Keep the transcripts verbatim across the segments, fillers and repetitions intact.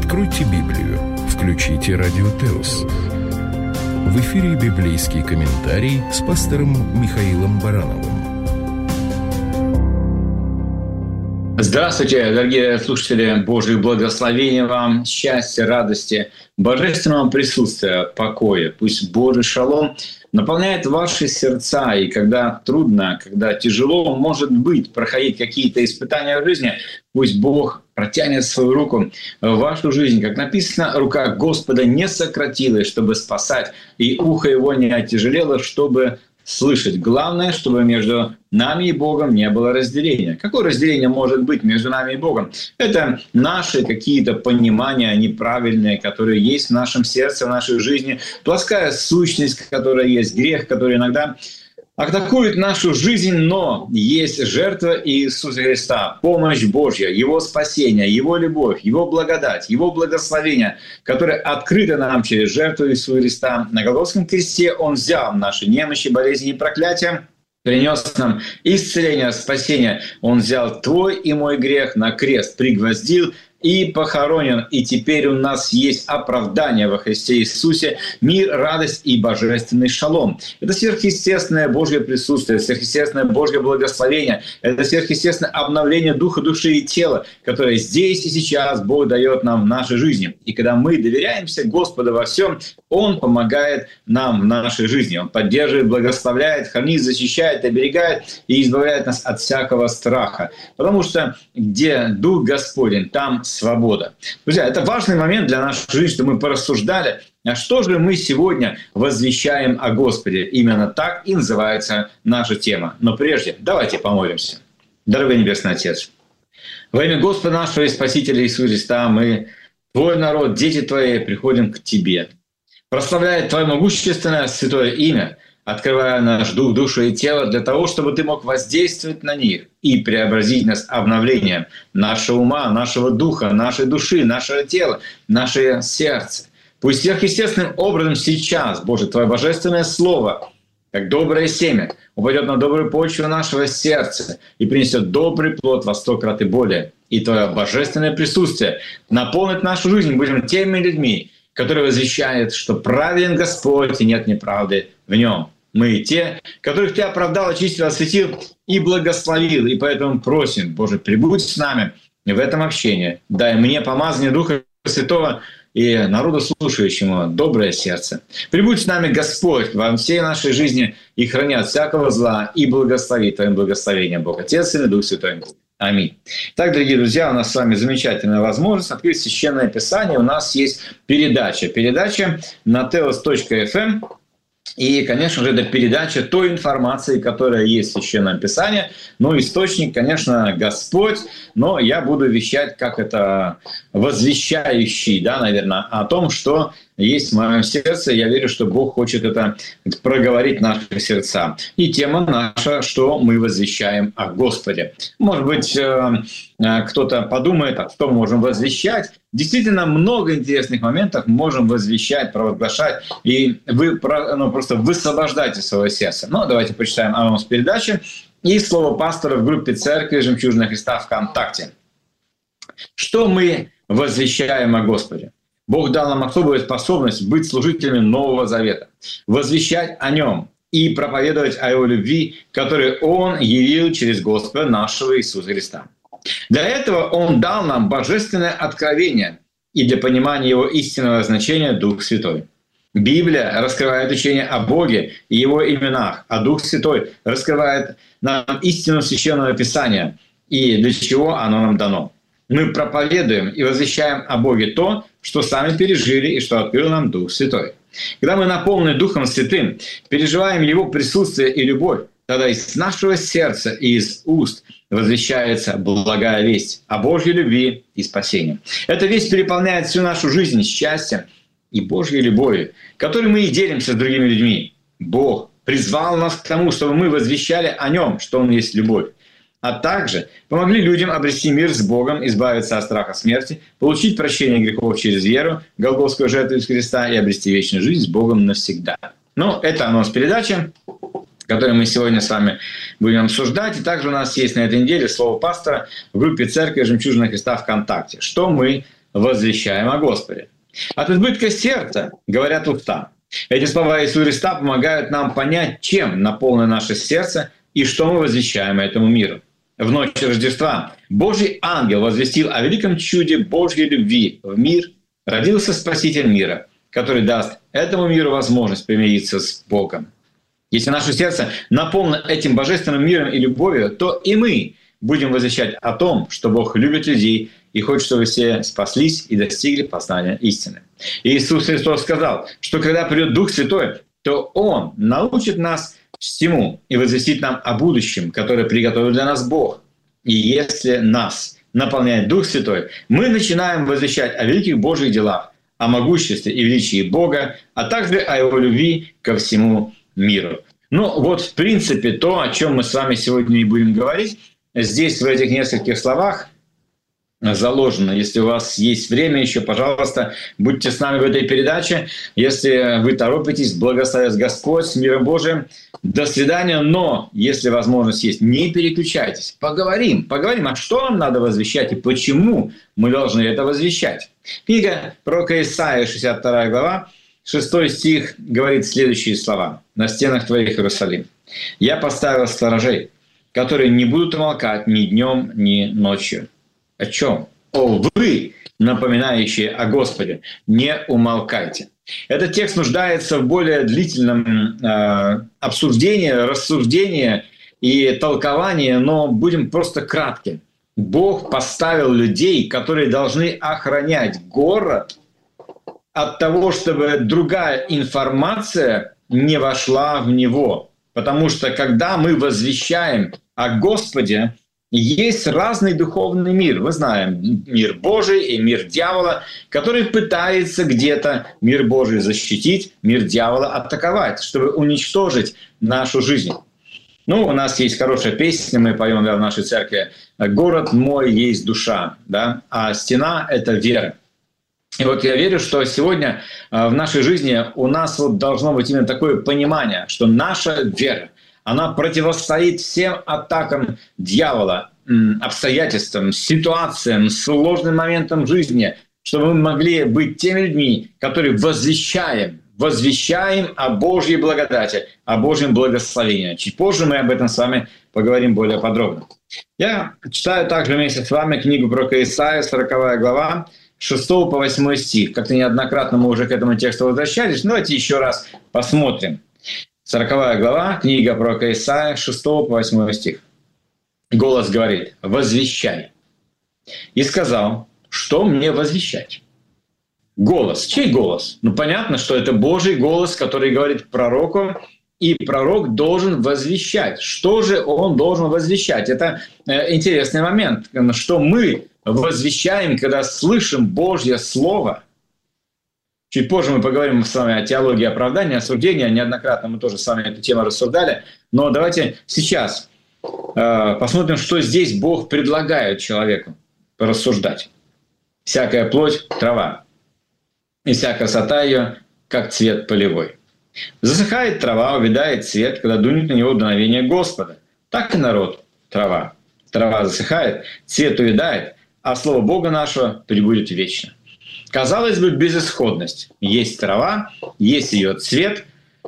Откройте Библию, включите Радио Теос. В эфире библейский комментарий с пастором Михаилом Барановым. Здравствуйте, дорогие слушатели! Божьих благословений вам, счастья, радости, божественного присутствия, покоя. Пусть Божий шалом наполняет ваши сердца, и когда трудно, когда тяжело, может быть, проходить какие-то испытания в жизни, пусть Бог протянет свою руку в вашу жизнь. Как написано, рука Господа не сократилась, чтобы спасать, и ухо его не оттяжелело, чтобы слышать. Главное, чтобы между нами и Богом не было разделения. Какое разделение может быть между нами и Богом? Это наши какие-то понимания неправильные, которые есть в нашем сердце, в нашей жизни. Плоская сущность, которая есть, грех, который иногда атакует нашу жизнь, но есть жертва Иисуса Христа, помощь Божья, Его спасение, Его любовь, Его благодать, Его благословение, которое открыто нам через жертву Иисуса Христа. На Голгофском кресте Он взял наши немощи, болезни и проклятия, принес нам исцеление, спасение. Он взял твой и мой грех на крест, пригвоздил и похоронен. И теперь у нас есть оправдание во Христе Иисусе, мир, радость и божественный шалом. Это сверхъестественное Божье присутствие, сверхъестественное Божье благословение. Это сверхъестественное обновление духа, души и тела, которое здесь и сейчас Бог дает нам в нашей жизни. И когда мы доверяемся Господу во всем, Он помогает нам в нашей жизни. Он поддерживает, благословляет, хранит, защищает, оберегает и избавляет нас от всякого страха. Потому что где Дух Господень, там свобода. Друзья, это важный момент для нашей жизни, что мы порассуждали, а что же мы сегодня возвещаем о Господе. Именно так и называется наша тема. Но прежде давайте помолимся. Дорогой Небесный Отец, во имя Господа нашего и Спасителя Иисуса Христа мы, Твой народ, дети Твои, приходим к Тебе, прославляя Твое могущественное святое имя, открывая наш дух, душу и тело для того, чтобы Ты мог воздействовать на них и преобразить нас обновлением нашего ума, нашего духа, нашей души, нашего тела, наше сердце. Пусть сверхъестественным образом сейчас, Боже, Твое божественное Слово, как доброе семя, упадет на добрую почву нашего сердца и принесет добрый плод во сто крат и более. И Твое божественное присутствие наполнит нашу жизнь. Мы будем теми людьми, которые возвещают, что праведен Господь и нет неправды в Нем. Мы те, которых Ты оправдал, очистил, осветил и благословил. И поэтому просим, Боже, прибудь с нами в этом общении. Дай мне помазание Духа Святого и народу слушающему доброе сердце. Прибудь с нами, Господь, во всей нашей жизни и храни от всякого зла и благослови Твоим благословением, Бог, Отец, Сын и Дух Святой. Аминь. Так, дорогие друзья, у нас с вами замечательная возможность открыть Священное Писание. У нас есть передача. Передача на теос точка эф эм. И, конечно же, это передача той информации, которая есть в Священном Писании. Ну, источник, конечно, Господь, но я буду вещать как это возвещающий, да, наверное, о том, что есть в моем сердце. Я верю, что Бог хочет это проговорить в наши сердца. И тема наша, что мы возвещаем о Господе. Может быть, кто-то подумает, а что мы можем возвещать. Действительно, много интересных моментов можем возвещать, провозглашать, и вы ну, просто высвобождаете свое сердце. Но давайте почитаем анонс передачи и слово пастора в группе Церкви «Жемчужина Христа» ВКонтакте. Что мы возвещаем о Господе? Бог дал нам особую способность быть служителями Нового Завета, возвещать о Нем и проповедовать о Его любви, которую Он явил через Господа нашего Иисуса Христа. Для этого Он дал нам божественное откровение и для понимания Его истинного значения Дух Святой. Библия раскрывает учение о Боге и Его именах, а Дух Святой раскрывает нам истину Священного Писания и для чего оно нам дано. Мы проповедуем и возвещаем о Боге то, что сами пережили и что открыл нам Дух Святой. Когда мы наполнены Духом Святым, переживаем Его присутствие и любовь, тогда из нашего сердца и из уст возвещается благая весть о Божьей любви и спасении. Эта весть переполняет всю нашу жизнь счастьем и Божьей любовью, которой мы и делимся с другими людьми. Бог призвал нас к тому, чтобы мы возвещали о Нем, что Он есть любовь, а также помогли людям обрести мир с Богом, избавиться от страха смерти, получить прощение грехов через веру, голгофскую жертву Иисуса Христа и обрести вечную жизнь с Богом навсегда. Ну, это анонс передачи, который мы сегодня с вами будем обсуждать. И также у нас есть на этой неделе слово пастора в группе «Церковь Жемчужина Христа» ВКонтакте. Что мы возвещаем о Господе. От избытка сердца говорят уста. Эти слова Иисуса Христа помогают нам понять, чем наполнено наше сердце и что мы возвещаем этому миру. В ночь Рождества Божий ангел возвестил о великом чуде Божьей любви в мир. Родился Спаситель мира, который даст этому миру возможность примириться с Богом. Если наше сердце наполнено этим божественным миром и любовью, то и мы будем возвещать о том, что Бог любит людей и хочет, чтобы все спаслись и достигли познания истины. И Иисус Христос сказал, что когда придет Дух Святой, то Он научит нас всему и возвестит нам о будущем, которое приготовил для нас Бог. И если нас наполняет Дух Святой, мы начинаем возвещать о великих Божьих делах, о могуществе и величии Бога, а также о Его любви ко всему миру. Ну вот, в принципе, то, о чем мы с вами сегодня и будем говорить, здесь в этих нескольких словах заложено. Если у вас есть время еще, пожалуйста, будьте с нами в этой передаче. Если вы торопитесь, благословит Господь с миром Божиим. До свидания. Но, если возможность есть, не переключайтесь. Поговорим. Поговорим, а что нам надо возвещать и почему мы должны это возвещать. Книга пророка Исаии, шестьдесят вторая глава, шестой стих говорит следующие слова. «На стенах твоих, Иерусалим, я поставил сторожей, которые не будут умолкать ни днем, ни ночью». О чем? О, вы, напоминающие о Господе, не умолкайте. Этот текст нуждается в более длительном э, обсуждении, рассуждении и толковании, но будем просто кратки. Бог поставил людей, которые должны охранять город от того, чтобы другая информация не вошла в него. Потому что когда мы возвещаем о Господе, есть разный духовный мир. Мы знаем мир Божий и мир дьявола, который пытается где-то мир Божий защитить, мир дьявола атаковать, чтобы уничтожить нашу жизнь. Ну, у нас есть хорошая песня, мы поем в нашей церкви «Город мой есть душа», да? А стена — это вера. И вот я верю, что сегодня в нашей жизни у нас вот должно быть именно такое понимание, что наша вера, она противостоит всем атакам дьявола, обстоятельствам, ситуациям, сложным моментам жизни, чтобы мы могли быть теми людьми, которые возвещаем, возвещаем о Божьей благодати, о Божьем благословении. Чуть позже мы об этом с вами поговорим более подробно. Я читаю также вместе с вами книгу пророка Исаии, сороковая глава, шестой по восьмой стих. Как-то неоднократно мы уже к этому тексту возвращались, но давайте еще раз посмотрим. сороковая глава, книга пророка Исаии, шестой по восьмой стих. Голос говорит: «Возвещай». И сказал: «Что мне возвещать?» Голос. Чей голос? Ну, понятно, что это Божий голос, который говорит пророку, и пророк должен возвещать. Что же он должен возвещать? Это э, интересный момент, что мы возвещаем, когда слышим Божье Слово. Чуть позже мы поговорим с вами о теологии оправдания, осуждения. Неоднократно мы тоже с вами эту тему рассуждали. Но давайте сейчас э, посмотрим, что здесь Бог предлагает человеку рассуждать. «Всякая плоть – трава, и вся красота ее, как цвет полевой. Засыхает трава, увядает цвет, когда дунет на него дуновение Господа. Так и народ – трава. Трава засыхает, цвет увядает, а слово Бога нашего пребудет вечно». Казалось бы, безысходность. Есть трава, есть ее цвет,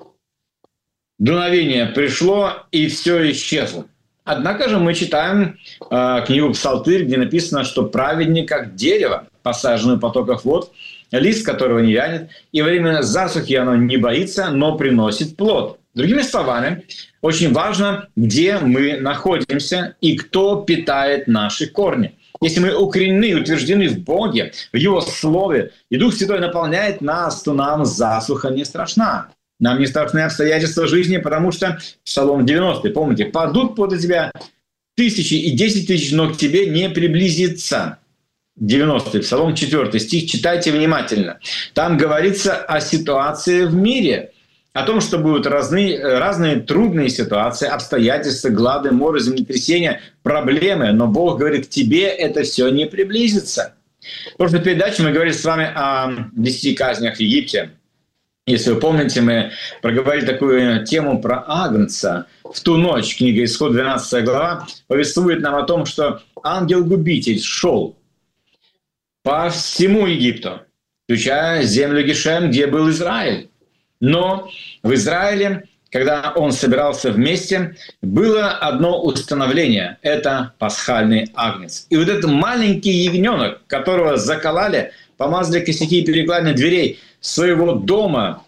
дуновение пришло, и все исчезло. Однако же мы читаем э, книгу Псалтырь, где написано, что праведник как дерево, посаженное в потоках вод, лист которого не вянет, и во время засухи оно не боится, но приносит плод. Другими словами, очень важно, где мы находимся и кто питает наши корни. Если мы укоренены и утверждены в Боге, в Его Слове, и Дух Святой наполняет нас, то нам засуха не страшна. Нам не страшны обстоятельства жизни, потому что Псалом девяностый, помните, «Падут подле тебя тысячи и десять тысяч, но к тебе не приблизится». девяностый, Псалом четвёртый стих, читайте внимательно. Там говорится о ситуации в мире, о том, что будут разные, разные трудные ситуации, обстоятельства, глады, моры, землетрясения, проблемы, но Бог говорит, к тебе это все не приблизится. В прошлой передаче мы говорили с вами о десяти казнях в Египте. Если вы помните, мы проговорили такую тему про Агнца. В ту ночь, книга Исход, двенадцатая глава, повествует нам о том, что ангел-губитель шел по всему Египту, включая землю Гешем, где был Израиль. Но в Израиле, когда он собирался вместе, было одно установление – это пасхальный агнец. И вот этот маленький ягненок, которого закололи, помазали косяки и перекладины дверей своего дома,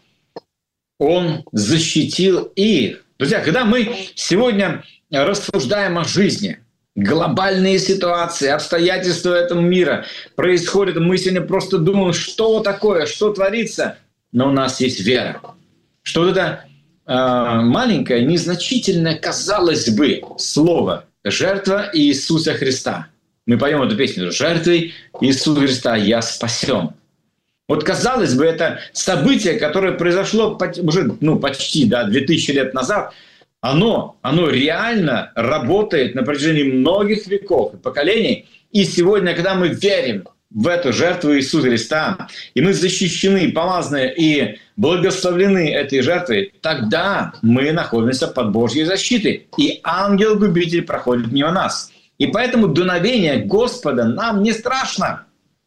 он защитил их. Друзья, когда мы сегодня рассуждаем о жизни, глобальные ситуации, обстоятельства этого мира происходят, мы сегодня просто думаем, что такое, что творится, но у нас есть вера. Что вот это э, маленькое, незначительное, казалось бы, слово «жертва Иисуса Христа». Мы поем эту песню «Жертвой Иисуса Христа я спасен». Вот, казалось бы, это событие, которое произошло уже ну, почти да, две тысячи лет назад, оно, оно реально работает на протяжении многих веков и поколений. И сегодня, когда мы верим в эту жертву Иисуса Христа, и мы защищены, помазаны и благословлены этой жертвой, тогда мы находимся под Божьей защитой, и ангел-губитель проходит мимо нас. И поэтому дуновение Господа нам не страшно.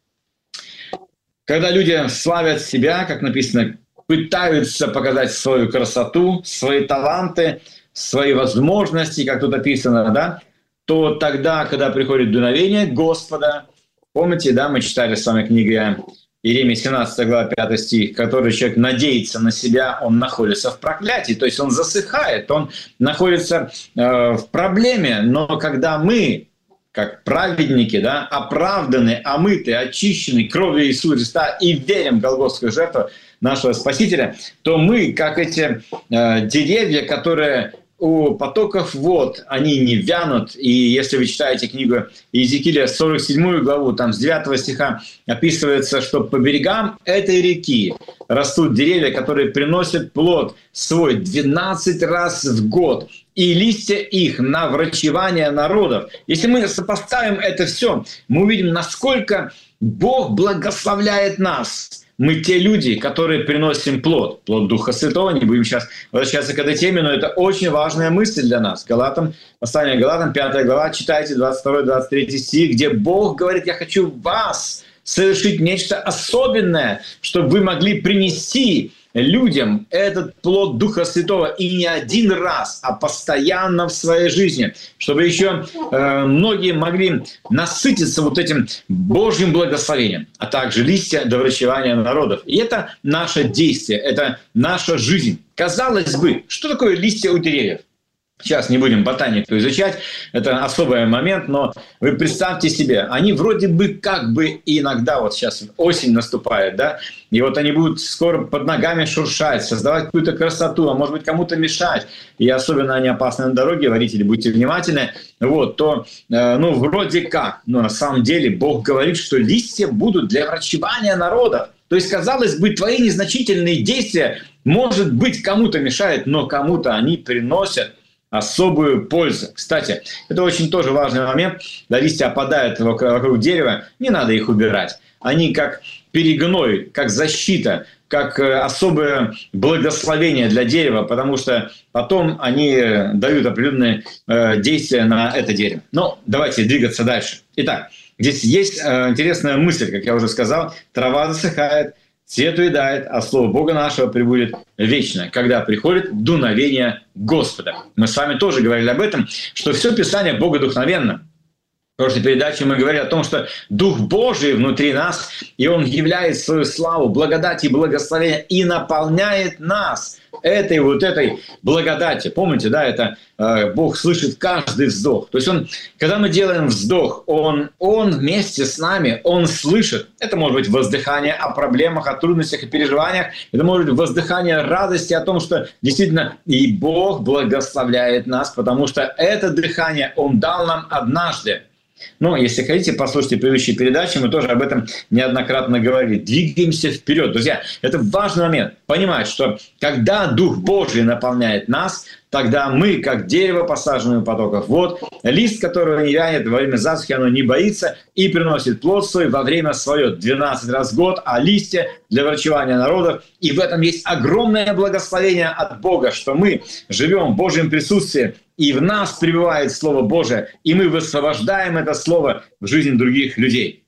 Когда люди славят себя, как написано, пытаются показать свою красоту, свои таланты, свои возможности, как тут описано, да, то тогда, когда приходит дуновение Господа, помните, да, мы читали с вами книгу Иеремии семнадцатая глава пятый стих, который человек надеется на себя, он находится в проклятии, то есть он засыхает, он находится э, в проблеме, но когда мы, как праведники, да, оправданы, омыты, очищены кровью Иисуса Христа и верим в голгофскую жертву нашего Спасителя, то мы, как эти э, деревья, которые у потоков вод, они не вянут. И если вы читаете книгу Иезекииля, сорок седьмую главу, там с девятого стиха описывается, что по берегам этой реки растут деревья, которые приносят плод свой двенадцать раз в год, и листья их на врачевание народов. Если мы сопоставим это все, мы увидим, насколько Бог благословляет нас. Мы те люди, которые приносим плод, плод Духа Святого. Не будем сейчас возвращаться к этой теме, но это очень важная мысль для нас. Галатам, послание Галатам, пятая глава, читайте двадцать второй двадцать третий стих, где Бог говорит: «Я хочу вас совершить нечто особенное, чтобы вы могли принести людям этот плод Духа Святого и не один раз, а постоянно в своей жизни, чтобы еще э, многие могли насытиться вот этим Божьим благословением, а также листья до врачевания народов». И это наше действие, это наша жизнь. Казалось бы, что такое листья у деревьев? Сейчас не будем ботанику изучать, это особый момент, но вы представьте себе, они вроде бы как бы иногда, вот сейчас осень наступает, да, и вот они будут скоро под ногами шуршать, создавать какую-то красоту, а может быть кому-то мешать, и особенно они опасны на дороге, водители, будьте внимательны, вот, то, э, ну, вроде как, но на самом деле Бог говорит, что листья будут для врачевания народов. То есть, казалось бы, твои незначительные действия, может быть, кому-то мешают, но кому-то они приносят особую пользу. Кстати, это очень тоже важный момент. Когда листья опадают вокруг дерева, не надо их убирать. Они как перегной, как защита, как особое благословение для дерева, потому что потом они дают определенные действия на это дерево. Но давайте двигаться дальше. Итак, здесь есть интересная мысль, как я уже сказал. Трава засыхает, цвет уедает, а слово Бога нашего пребудет вечно, когда приходит дуновение Господа. Мы с вами тоже говорили об этом, что все Писание богодухновенно. В прошлой передаче мы говорили о том, что Дух Божий внутри нас, и Он являет свою славу, благодать и благословение, и наполняет нас этой вот этой благодати. Помните, да, это э, Бог слышит каждый вздох. То есть Он, когда мы делаем вздох, Он, Он вместе с нами, Он слышит. Это может быть воздыхание о проблемах, о трудностях и переживаниях. Это может быть воздыхание радости о том, что действительно и Бог благословляет нас, потому что это дыхание Он дал нам однажды. Но если хотите, послушайте предыдущие передачи, мы тоже об этом неоднократно говорили. Двигаемся вперед. Друзья, это важный момент. Понимать, что когда Дух Божий наполняет нас, тогда мы, как дерево, посаженное у потоков вод, лист, которого не вянет во время засухи, оно не боится и приносит плод свой во время свое двенадцать раз в год, а листья для врачевания народов. И в этом есть огромное благословение от Бога, что мы живем в Божьем присутствии, и в нас пребывает Слово Божие, и мы высвобождаем это Слово в жизнь других людей.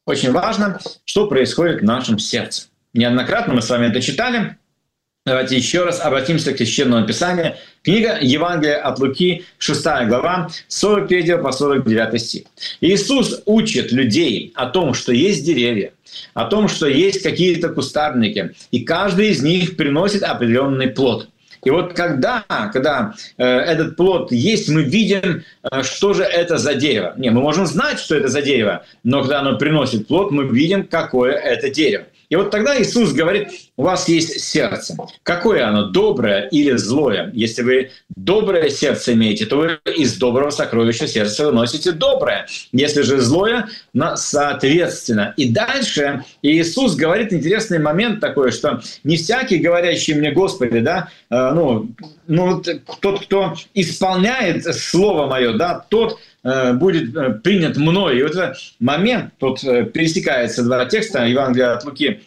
очень важно, что происходит в нашем сердце. Неоднократно мы с вами это читали. Давайте еще раз обратимся к Священному Писанию. Книга Евангелия от Луки, шестая глава, с сорок третьего по сорок девятый стих. Иисус учит людей о том, что есть деревья, о том, что есть какие-то кустарники, и каждый из них приносит определенный плод. И вот когда, когда э, этот плод есть, мы видим, э, что же это за дерево. Не, мы можем знать, что это за дерево, но когда оно приносит плод, мы видим, какое это дерево. И вот тогда Иисус говорит, у вас есть сердце. Какое оно, доброе или злое? Если вы доброе сердце имеете, то вы из доброго сокровища сердца выносите доброе. Если же злое, соответственно. И дальше Иисус говорит интересный момент такой, что не всякий, говорящий мне Господи, да, ну, ну тот, кто исполняет Слово Мое, да, тот будет принят мной. И вот этот момент, тут пересекается два текста, Евангелия от Луки,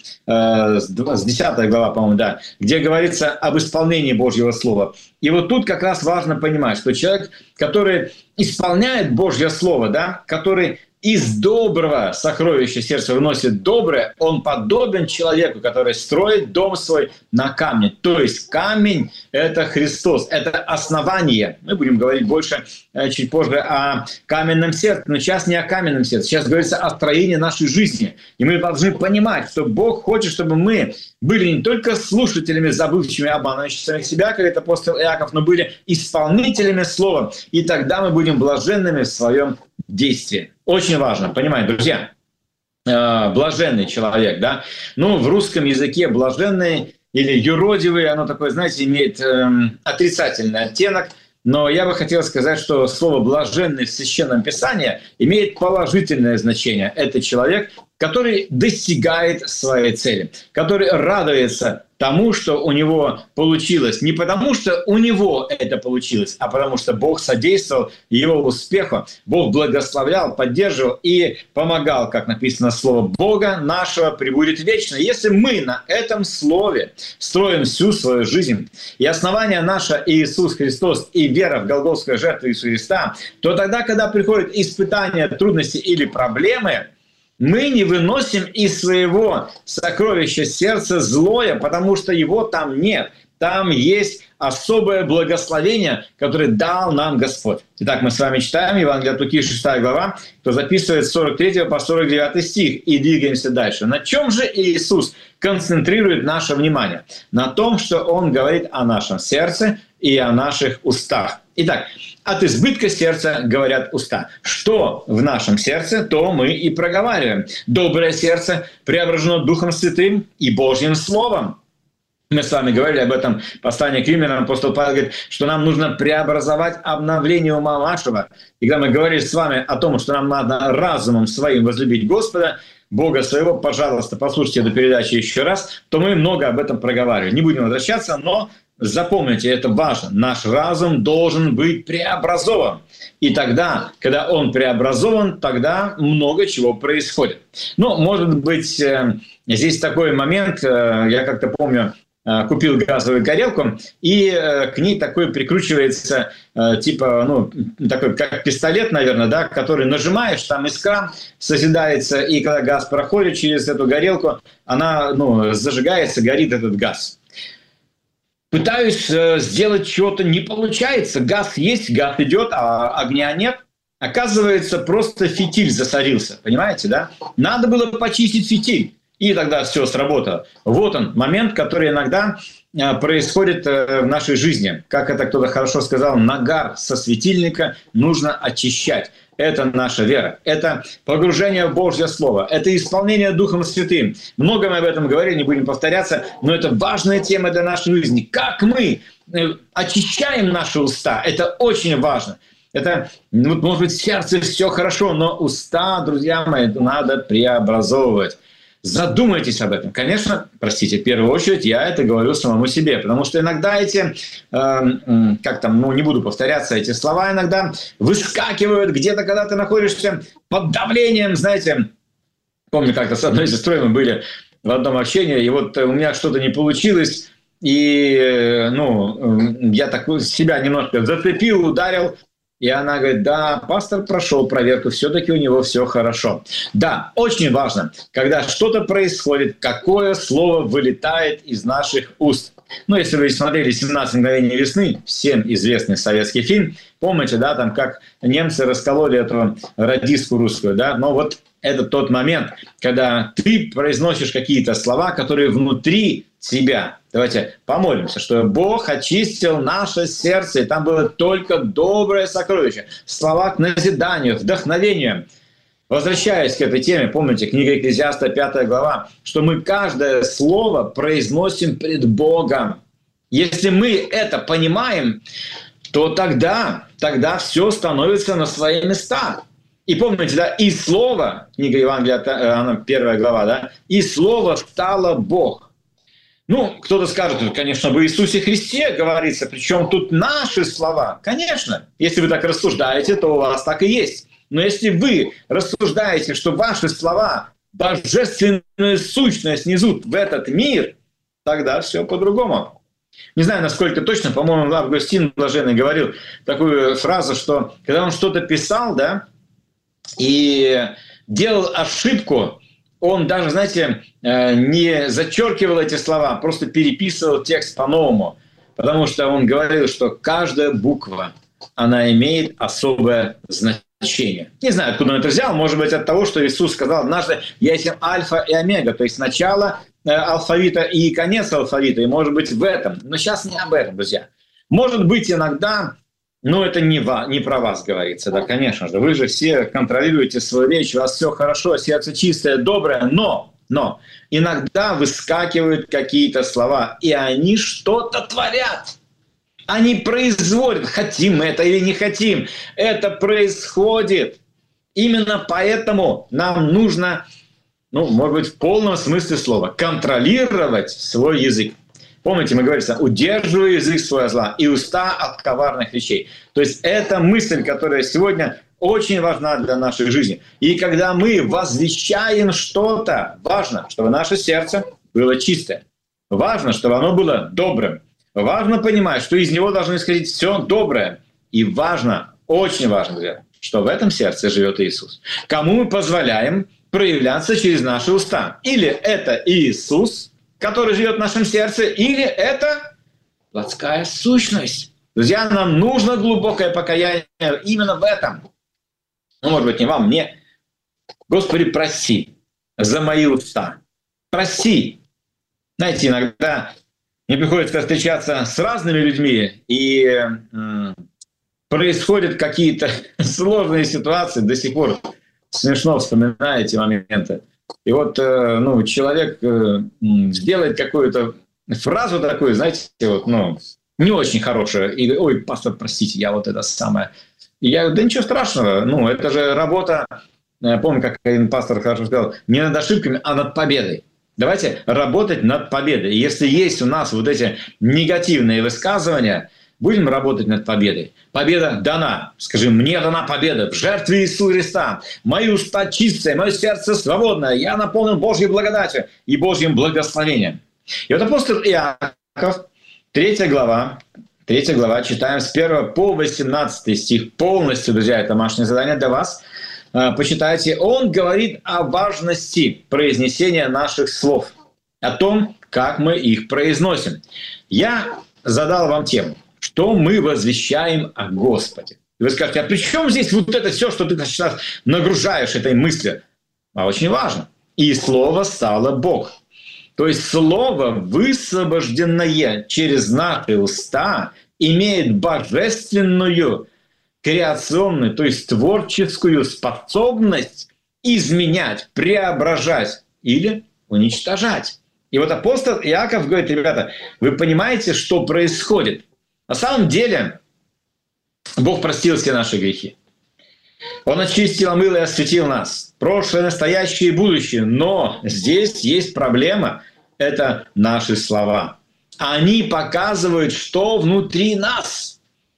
с десятой глава, по-моему, да, где говорится об исполнении Божьего Слова. И вот тут как раз важно понимать, что человек, который исполняет Божье Слово, да, который из доброго сокровища сердца выносит доброе, он подобен человеку, который строит дом свой на камне. То есть камень — это Христос, это основание. Мы будем говорить больше чуть позже о каменном сердце, но сейчас не о каменном сердце, сейчас говорится о строении нашей жизни. И мы должны понимать, что Бог хочет, чтобы мы были не только слушателями, забывчивыми, обманывающими самих себя, как это апостол Иаков, но были исполнителями слова. И тогда мы будем блаженными в своем действии. Очень важно, понимаете, друзья, блаженный человек, да, ну, в русском языке блаженный или юродивый, оно такое, знаете, имеет эм, отрицательный оттенок, но я бы хотел сказать, что слово «блаженный» в Священном Писании имеет положительное значение. Это человек, который достигает своей цели, который радуется тому, что у него получилось. Не потому, что у него это получилось, а потому, что Бог содействовал его успеху. Бог благословлял, поддерживал и помогал, как написано, слово Бога нашего пребудет вечно. Если мы на этом слове строим всю свою жизнь, и основание наше Иисус Христос и вера в голгофскую жертву Иисуса Христа, то тогда, когда приходят испытания, трудности или проблемы, мы не выносим из своего сокровища сердца злое, потому что его там нет. Там есть особое благословение, которое дал нам Господь. Итак, мы с вами читаем Евангелие от Луки, шестая глава, кто записывает с сорок третьего по сорок девятый стих, и двигаемся дальше. На чем же Иисус концентрирует наше внимание? На том, что Он говорит о нашем сердце и о наших устах. Итак, от избытка сердца говорят уста. Что в нашем сердце, то мы и проговариваем. Доброе сердце преображено Духом Святым и Божьим Словом. Мы с вами говорили об этом в послании к Римлянам. Апостол Павел говорит, что нам нужно преобразовать обновление ума нашего. И когда мы говорили с вами о том, что нам надо разумом своим возлюбить Господа, Бога своего, пожалуйста, послушайте эту передачу еще раз, то мы много об этом проговаривали. Не будем возвращаться, но запомните, это важно. Наш разум должен быть преобразован. И тогда, когда он преобразован, тогда много чего происходит. Ну, может быть, здесь такой момент, я как-то помню, купил газовую горелку, и к ней такой прикручивается, типа, ну, такой, как пистолет, наверное, да, который нажимаешь, там искра созидается, и когда газ проходит через эту горелку, она, ну, зажигается, горит этот газ. Пытаюсь сделать чего-то, не получается. Газ есть, газ идет, а огня нет. Оказывается, просто фитиль засорился, понимаете, да? Надо было почистить фитиль. И тогда все сработало. Вот он, момент, который иногда происходит в нашей жизни. Как это кто-то хорошо сказал, нагар со светильника нужно очищать. Это наша вера. Это погружение в Божье Слово. Это исполнение Духом Святым. Много мы об этом говорили, не будем повторяться, но это важная тема для нашей жизни. Как мы очищаем наши уста, это очень важно. Это, ну, может быть, в сердце все хорошо, но уста, друзья мои, надо преобразовывать. Задумайтесь об этом. Конечно, простите, в первую очередь я это говорю самому себе, потому что иногда эти, э, как там, ну не буду повторяться, эти слова иногда выскакивают где-то, когда ты находишься под давлением, знаете. Помню, как-то с одной сестрой мы были в одном общении, и вот у меня что-то не получилось, и, ну, я так себя немножко зацепил, ударил, И она говорит, да, пастор прошел проверку, все-таки у него все хорошо. Да, очень важно, когда что-то происходит, какое слово вылетает из наших уст. Ну, если вы смотрели «семнадцать мгновений весны», всем известный советский фильм, помните, да, там, как немцы раскололи эту радистку русскую, да, но вот это тот момент, когда ты произносишь какие-то слова, которые внутри тебя. Давайте помолимся, что Бог очистил наше сердце, и там было только доброе сокровище. Слова к назиданию, вдохновению. Возвращаясь к этой теме, помните, книга Экклезиаста, пятая глава, что мы каждое слово произносим пред Богом. Если мы это понимаем, то тогда, тогда все становится на свои места. И помните, да, и слово, книга Евангелия, первая глава, да, и слово стало Бог. Ну, кто-то скажет, конечно, в Иисусе Христе говорится, причем тут наши слова. Конечно, если вы так рассуждаете, то у вас так и есть. Но если вы рассуждаете, что ваши слова божественную сущность несут в этот мир, тогда все по-другому. Не знаю, насколько точно, по-моему, Августин Блаженный говорил такую фразу, что когда он что-то писал, да, и делал ошибку, он даже, знаете, не зачеркивал эти слова, просто переписывал текст по-новому, потому что он говорил, что каждая буква, она имеет особое значение. Не знаю, откуда он это взял, может быть, от того, что Иисус сказал однажды, «Я есть альфа и омега», то есть начало алфавита и конец алфавита, и может быть в этом. Но сейчас не об этом, друзья. Может быть, иногда... Но это не, ва, не про вас говорится, да, конечно же. Вы же все контролируете свою речь, у вас все хорошо, сердце чистое, доброе, но, но иногда выскакивают какие-то слова, и они что-то творят. Они производят, хотим мы это или не хотим. Это происходит. Именно поэтому нам нужно, ну, может быть, в полном смысле слова, контролировать свой язык. Помните, мы говорили, удерживай язык свой от зла и уста от коварных речей. То есть это мысль, которая сегодня очень важна для нашей жизни. И когда мы возвещаем что-то, важно, чтобы наше сердце было чистое. Важно, чтобы оно было добрым. Важно понимать, что из него должно исходить все доброе. И важно, очень важно, друзья, что в этом сердце живет Иисус. Кому мы позволяем проявляться через наши уста? Или это Иисус, который живет в нашем сердце, или это плотская сущность. Друзья, нам нужно глубокое покаяние именно в этом. Ну, может быть, не вам, мне. Господи, прости за мои уста. Прости. Знаете, иногда мне приходится встречаться с разными людьми, и м- происходят какие-то сложные ситуации. До сих пор смешно вспоминаю эти моменты. И вот, ну, человек сделает какую-то фразу такую, знаете, вот, ну, не очень хорошую. И, ой, пастор, простите, я вот это самое. И я говорю, да ничего страшного. Ну, это же работа, я помню, как один пастор хорошо сказал, не над ошибками, а над победой. Давайте работать над победой. И если есть у нас вот эти негативные высказывания, будем работать над победой. Победа дана. Скажи, мне дана победа в жертве Иисуса Христа. Мои уста чистые, мое сердце свободное. Я наполнен Божьей благодатью и Божьим благословением. И вот апостол Иаков, третья глава, третья глава, читаем с первого по восемнадцатый стих. Полностью, друзья, это домашнее задание для вас. Почитайте. Он говорит о важности произнесения наших слов. О том, как мы их произносим. Я задал вам тему. Что мы возвещаем о Господе. И вы скажете, а при чем здесь вот это все, что ты сейчас нагружаешь этой мыслью? А очень важно. И слово стало Бог. То есть слово, высвобожденное через наши уста, имеет божественную, креационную, то есть творческую способность изменять, преображать или уничтожать. И вот апостол Иаков говорит, ребята, вы понимаете, что происходит? На самом деле, Бог простил все наши грехи. Он очистил, омыл и осветил нас. Прошлое, настоящее и будущее. Но здесь есть проблема. Это наши слова. Они показывают, что внутри нас.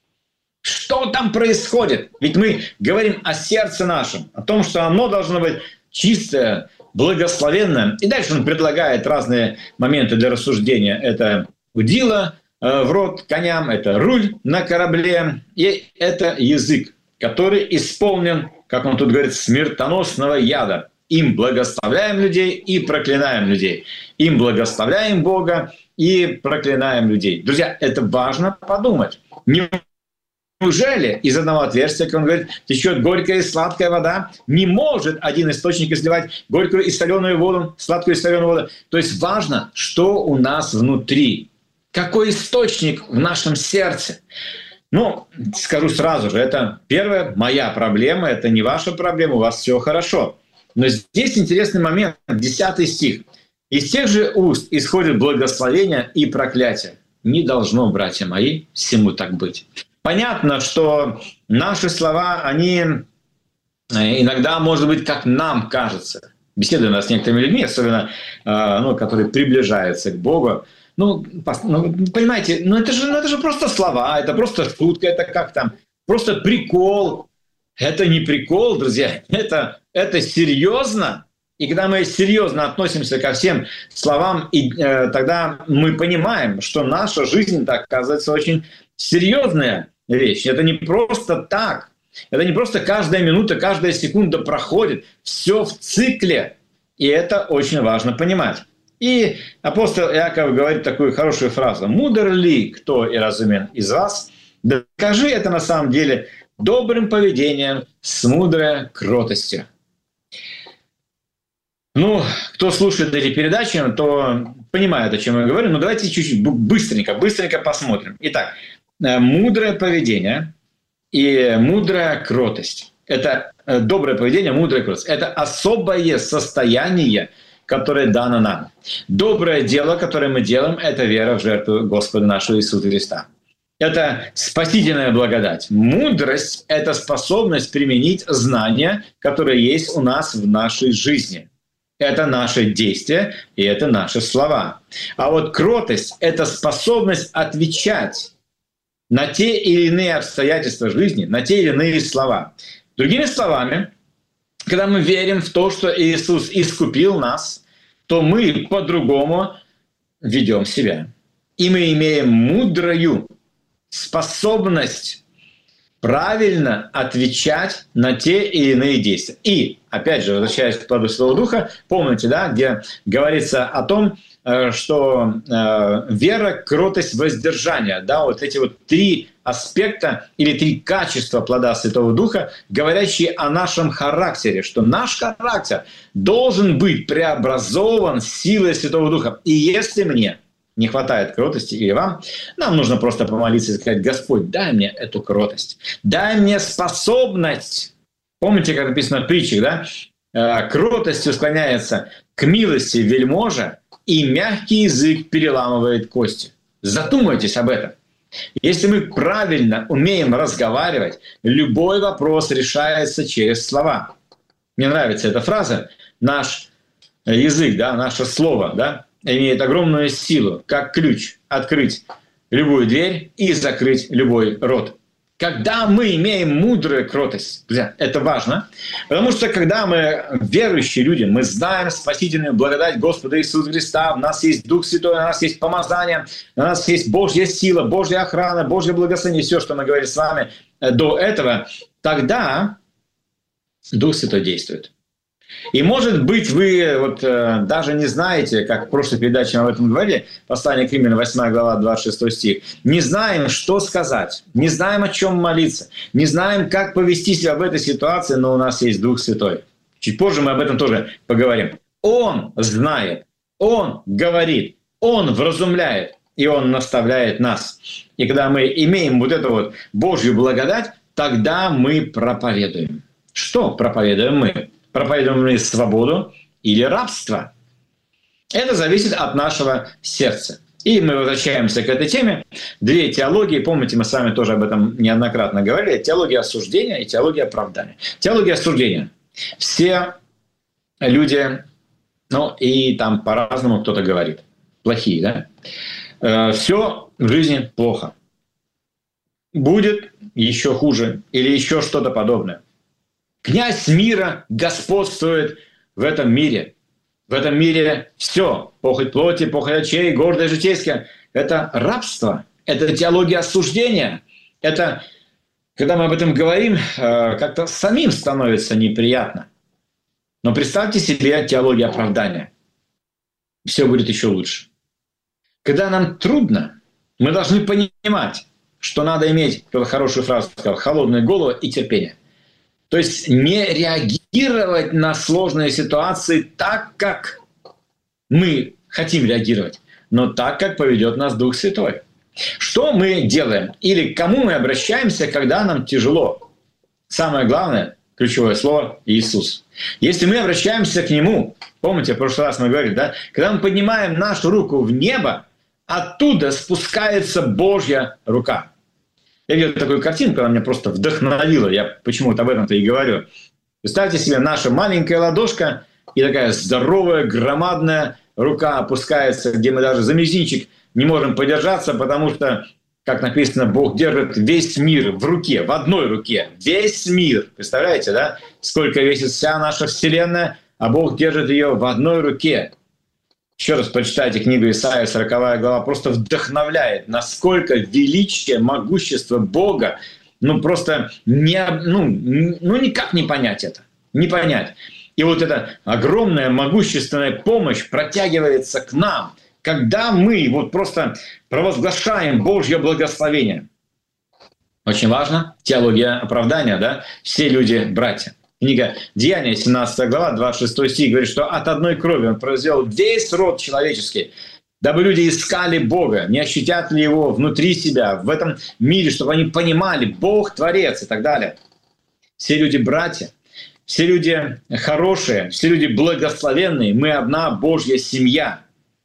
Что там происходит. Ведь мы говорим о сердце нашем. О том, что оно должно быть чистое, благословенное. И дальше он предлагает разные моменты для рассуждения. Это удила в рот коням, это руль на корабле, и это язык. который исполнен, как он тут говорит, смертоносного яда. Им благословляем людей и проклинаем людей. Им благословляем Бога и проклинаем людей. Друзья, это важно подумать. Неужели из одного отверстия, как он говорит, течет горькая и сладкая вода? Не может один источник изливать горькую и соленую воду, сладкую и соленую воду. То есть важно, что у нас внутри. Какой источник в нашем сердце? Ну, скажу сразу же, это первая моя проблема, это не ваша проблема, у вас все хорошо. Но здесь интересный момент, десятый стих. «Из тех же уст исходит благословение и проклятие. Не должно, братья мои, всему так быть». Понятно, что наши слова, они иногда, может быть, как нам кажется. Беседуя с некоторыми людьми, особенно, ну, которые приближаются к Богу, ну, ну, понимаете, ну это, же, ну это же просто слова, это просто шутка, это как там, просто прикол. Это не прикол, друзья, это, это серьезно. И когда мы серьезно относимся ко всем словам, и, э, тогда мы понимаем, что наша жизнь, так оказывается, очень серьезная вещь. Это не просто так. Это не просто каждая минута, каждая секунда проходит. Все в цикле. И это очень важно понимать. И апостол Иаков говорит такую хорошую фразу. «Мудр ли кто и разумен из вас? Докажи это на самом деле добрым поведением, с мудрой кротостью». Ну, кто слушает эти передачи, то понимает, о чем я говорю. Но давайте чуть-чуть быстренько, быстренько посмотрим. Итак, мудрое поведение и мудрая кротость. Это доброе поведение, мудрая кротость. Это особое состояние, которое дано нам. Доброе дело, которое мы делаем, это вера в жертву Господа нашего Иисуса Христа. Это спасительная благодать. Мудрость – это способность применить знания, которые есть у нас в нашей жизни. Это наши действия и это наши слова. А вот кротость – это способность отвечать на те или иные обстоятельства жизни, на те или иные слова. Другими словами, когда мы верим в то, что Иисус искупил нас, то мы по-другому ведем себя. И мы имеем мудрую способность правильно отвечать на те или иные действия. И, опять же, возвращаясь к плоду Святого Духа, помните, да, где говорится о том, что э, вера, кротость, воздержание, да, вот эти вот три аспекта или три качества плода Святого Духа, говорящие о нашем характере, что наш характер должен быть преобразован силой Святого Духа. И если мне не хватает кротости или вам, нам нужно просто помолиться и сказать: Господь, дай мне эту кротость, дай мне способность. Помните, как написано в притчах, да? Кротостью склоняется к милости вельможа, и мягкий язык переламывает кости. Задумайтесь об этом. Если мы правильно умеем разговаривать, любой вопрос решается через слова. Мне нравится эта фраза. Наш язык, да, наше слово, да, имеет огромную силу, как ключ, открыть любую дверь и закрыть любой рот. Когда мы имеем мудрую кротость, друзья, это важно, потому что когда мы верующие люди, мы знаем спасительную благодать Господа Иисуса Христа, у нас есть Дух Святой, у нас есть помазание, у нас есть Божья сила, Божья охрана, Божье благословение, все, что мы говорили с вами до этого, тогда Дух Святой действует. И, может быть, вы вот, э, даже не знаете, как в прошлой передаче мы об этом говорили, послание к Римлянам, восьмая глава, двадцать шестой стих, не знаем, что сказать, не знаем, о чем молиться, не знаем, как повести себя в этой ситуации, но у нас есть Дух Святой. Чуть позже мы об этом тоже поговорим. Он знает, Он говорит, Он вразумляет, и Он наставляет нас. И когда мы имеем вот эту вот Божью благодать, тогда мы проповедуем. Что проповедуем мы? Проповедуем мы свободу или рабство. Это зависит от нашего сердца. И мы возвращаемся к этой теме. Две теологии, помните, мы с вами тоже об этом неоднократно говорили. Теология осуждения и теология оправдания. Теология осуждения. Все люди, ну и там по-разному кто-то говорит, плохие, да? Все в жизни плохо. Будет еще хуже или еще что-то подобное. Князь мира господствует в этом мире. В этом мире все. Похоть плоти, похоть очей, гордость житейская. Это рабство. Это теология осуждения. Это когда мы об этом говорим, как-то самим становится неприятно. Но представьте себе теологию оправдания. Все будет еще лучше. Когда нам трудно, мы должны понимать, что надо иметь, кто-то хорошую фразу сказал, холодную голову и терпение. То есть не реагировать на сложные ситуации так, как мы хотим реагировать, но так, как поведет нас Дух Святой. Что мы делаем? Или к кому мы обращаемся, когда нам тяжело? Самое главное, ключевое слово – Иисус. Если мы обращаемся к Нему, помните, в прошлый раз мы говорили, да? Когда мы поднимаем нашу руку в небо, оттуда спускается Божья рука. Я видел такую картинку, она меня просто вдохновила, я почему-то об этом-то и говорю. Представьте себе, наша маленькая ладошка и такая здоровая, громадная рука опускается, где мы даже за мизинчик не можем подержаться, потому что, как написано, Бог держит весь мир в руке, в одной руке. Весь мир. Представляете, да? Сколько весит вся наша Вселенная, а Бог держит ее в одной руке. Еще раз прочитайте книгу Исаия, сороковая глава, просто вдохновляет, насколько величие, могущество Бога, ну просто не, ну, ну никак не понять это, не понять. И вот эта огромная могущественная помощь протягивается к нам, когда мы вот просто провозглашаем Божье благословение. Очень важно, теология оправдания, да, все люди братья. Книга Деяния, семнадцатая глава, двадцать шестой стих, говорит, что от одной крови Он произвел весь род человеческий, дабы люди искали Бога, не ощутят ли Его внутри себя, в этом мире, чтобы они понимали, Бог Творец и так далее. Все люди братья, все люди хорошие, все люди благословенные, мы одна Божья семья.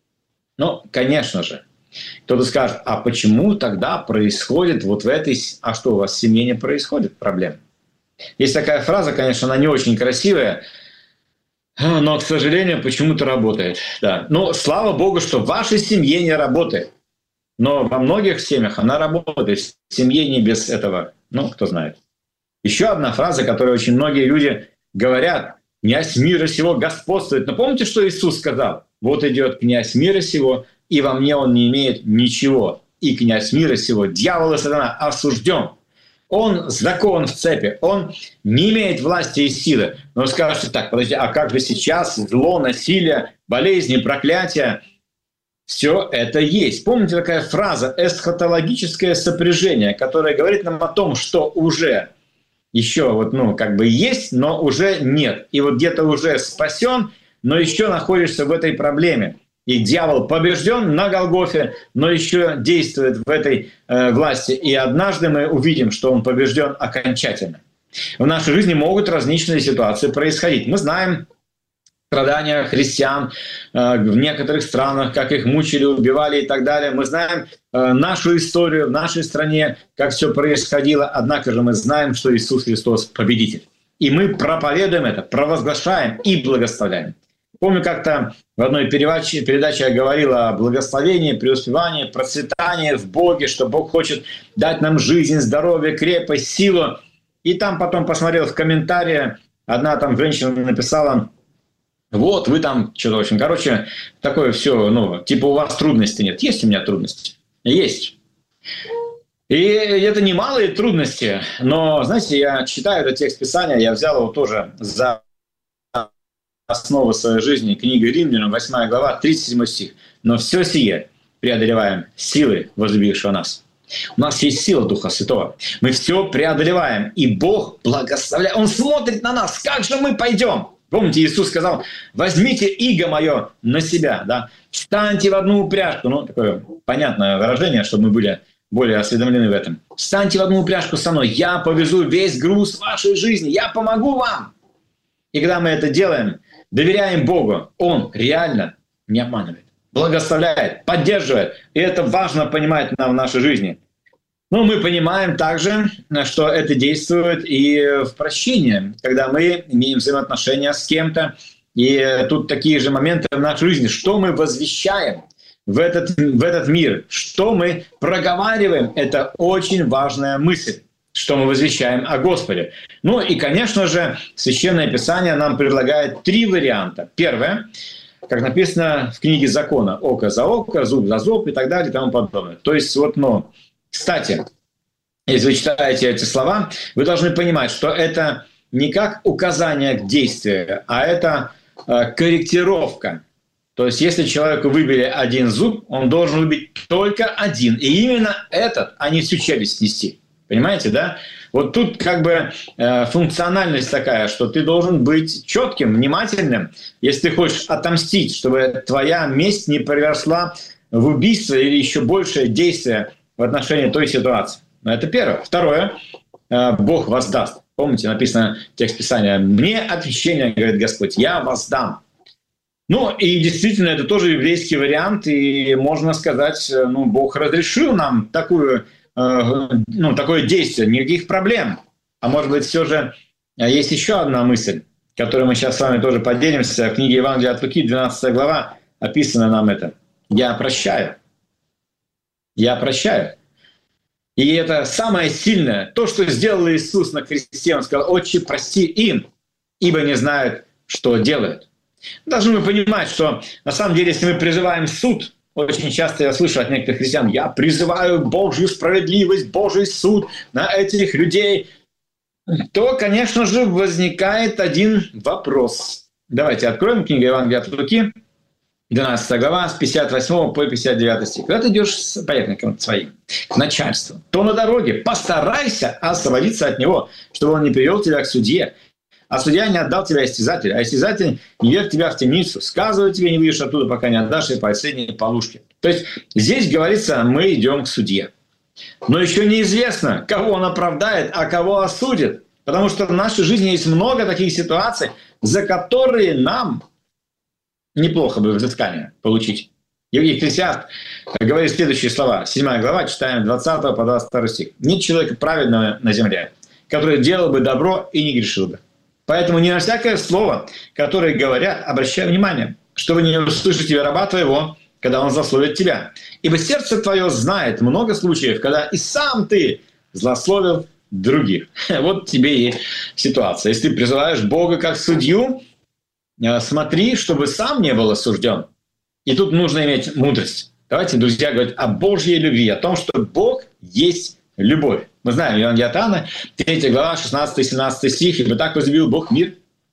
Ну, конечно же, кто-то скажет, а почему тогда происходит вот в этой... А что, у вас в семье не происходит проблем? Есть такая фраза, конечно, она не очень красивая, но, к сожалению, почему-то работает. Да. Но слава Богу, что в вашей семье не работает. Но во многих семьях она работает. В семье не без этого. Ну, кто знает. Еще одна фраза, которую очень многие люди говорят. «Князь мира сего господствует». Но помните, что Иисус сказал? «Вот идет князь мира сего, и во мне он не имеет ничего. И князь мира сего, дьявол и сатана, осужден». Он закован в цепи, он не имеет власти и силы. Но вы скажете, так, подожди, а как же сейчас зло, насилие, болезни, проклятия? Все это есть. Помните такая фраза «эсхатологическое сопряжение», которая говорит нам о том, что уже еще вот, ну, как бы есть, но уже нет. И вот где-то уже спасен, но еще находишься в этой проблеме. И дьявол побежден на Голгофе, но еще действует в этой э, власти. И однажды мы увидим, что он побежден окончательно. В нашей жизни могут различные ситуации происходить. Мы знаем страдания христиан э, в некоторых странах, как их мучили, убивали и так далее. Мы знаем э, нашу историю в нашей стране, как все происходило. Однако же мы знаем, что Иисус Христос победитель. И мы проповедуем это, провозглашаем и благословляем. Помню, как-то в одной передаче, передаче я говорил о благословении, преуспевании, процветании в Боге, что Бог хочет дать нам жизнь, здоровье, крепость, силу. И там потом посмотрел в комментарии, одна там женщина написала, вот, вы там что-то очень, короче, такое все, ну, типа у вас трудностей нет. Есть у меня трудности? Есть. И это немалые трудности, но, знаете, я читаю этот текст Писания, я взял его тоже за основу своей жизни, книга Римлянам, восьмая глава, тридцать седьмой стих. «Но все сие преодолеваем силой возлюбившего нас». У нас есть сила Духа Святого. Мы все преодолеваем, и Бог благословляет. Он смотрит на нас, как же мы пойдем? Помните, Иисус сказал, возьмите иго мое на себя, да? Встаньте в одну упряжку. Ну, такое понятное выражение, чтобы мы были более осведомлены в этом. Встаньте в одну упряжку со мной, я повезу весь груз вашей жизни, я помогу вам. И когда мы это делаем, доверяем Богу, Он реально не обманывает, благословляет, поддерживает. И это важно понимать нам в нашей жизни. Но мы понимаем также, что это действует и в прощении, когда мы имеем взаимоотношения с кем-то. И тут такие же моменты в нашей жизни. Что мы возвещаем в этот, в этот мир? Что мы проговариваем? Это очень важная мысль. Что мы возвещаем о Господе. Ну и, конечно же, Священное Писание нам предлагает три варианта. Первое, как написано в книге Закона, око за око, зуб за зуб и так далее и тому подобное. То есть, вот, ну, кстати, если вы читаете эти слова, вы должны понимать, что это не как указание к действию, а это э, корректировка. То есть если человеку выбили один зуб, он должен выбить только один. И именно этот, а не всю челюсть снести. Понимаете, да? Вот тут как бы э, функциональность такая, что ты должен быть четким, внимательным, если ты хочешь отомстить, чтобы твоя месть не переросла в убийство или еще большее действие в отношении той ситуации. Это первое. Второе. Э, Бог воздаст. Помните, написано в тексте Писания: «Мне отвещение, говорит Господь, я воздам». Ну, и действительно, это тоже еврейский вариант, и можно сказать, ну, Бог разрешил нам такую, э, ну, такое действие, никаких проблем. А может быть, все же есть еще одна мысль, которой мы сейчас с вами тоже поделимся. В книге Евангелия от Луки, двенадцатая глава, описано нам это. «Я прощаю». «Я прощаю». И это самое сильное, то, что сделал Иисус на кресте. Он сказал: «Отче, прости им, ибо не знают, что делают». Должны мы понимать, что на самом деле, если мы призываем суд, очень часто я слышу от некоторых христиан: «Я призываю Божью справедливость, Божий суд на этих людей», то, конечно же, возникает один вопрос. Давайте откроем книгу Евангелия от Луки, двенадцатая глава, с пятьдесят восьмого по пятьдесят девятый стих. Когда ты идешь, поехали к своим, к начальству, то на дороге постарайся освободиться от него, чтобы он не привел тебя к судье. А судья не отдал тебя истязателю, а истязатель не вверг тебя в темницу. Сказываю тебе, не выйдешь оттуда, пока не отдашь ей последние полушки. То есть здесь говорится, мы идем к судье. Но еще неизвестно, кого он оправдает, а кого осудит. Потому что в нашей жизни есть много таких ситуаций, за которые нам неплохо бы взыскание получить. Екклесиаст говорит следующие слова. седьмая глава, читаем двадцатого по двадцать второй стих. «Нет человека праведного на земле, который делал бы добро и не грешил бы». Поэтому не на всякое слово, которое говорят, обращай внимание, чтобы не услышать тебя раба твоего, когда он злословит тебя. Ибо сердце твое знает много случаев, когда и сам ты злословил других. Вот тебе и ситуация. Если ты призываешь Бога как судью, смотри, чтобы сам не был осужден. И тут нужно иметь мудрость. Давайте, друзья, говорить о Божьей любви, о том, что Бог есть любовь. Мы знаем, Евангелие от Иоанна, третья глава, шестнадцатый-семнадцатый стих. «Ибо так возлюбил Бог мир,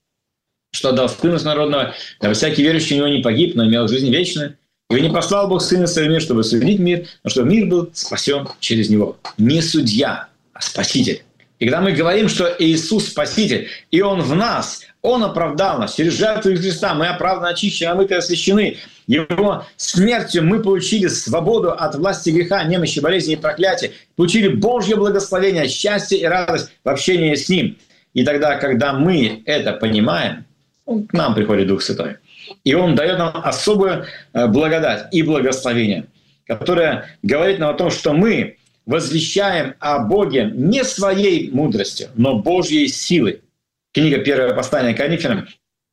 что отдал Сына Народного, дабы всякий верующий в Него не погиб, но имел жизнь вечную. И не послал Бог Сына Своего в мир, чтобы судить мир, но чтобы мир был спасен через Него». Не судья, а Спаситель. И когда мы говорим, что Иисус Спаситель, и Он в нас, Он оправдал нас. Через жертву Христа мы оправданы, очищены, омыты, освящены. Его смертью мы получили свободу от власти греха, немощи, болезни и проклятия. Получили Божье благословение, счастье и радость в общении с Ним. И тогда, когда мы это понимаем, к нам приходит Дух Святой. И Он дает нам особую благодать и благословение, которое говорит нам о том, что мы возвещаем о Боге не своей мудростью, но Божьей силой. Книга «Первое послание к Коринфянам»,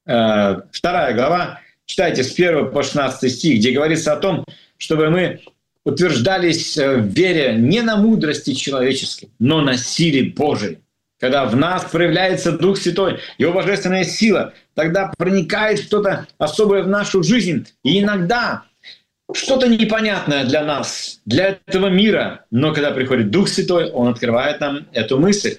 вторая глава, читайте с первого по шестнадцатый стих, где говорится о том, чтобы мы утверждались в вере не на мудрости человеческой, но на силе Божией. Когда в нас проявляется Дух Святой, Его божественная сила, тогда проникает что-то особое в нашу жизнь. И иногда что-то непонятное для нас, для этого мира. Но когда приходит Дух Святой, Он открывает нам эту мысль.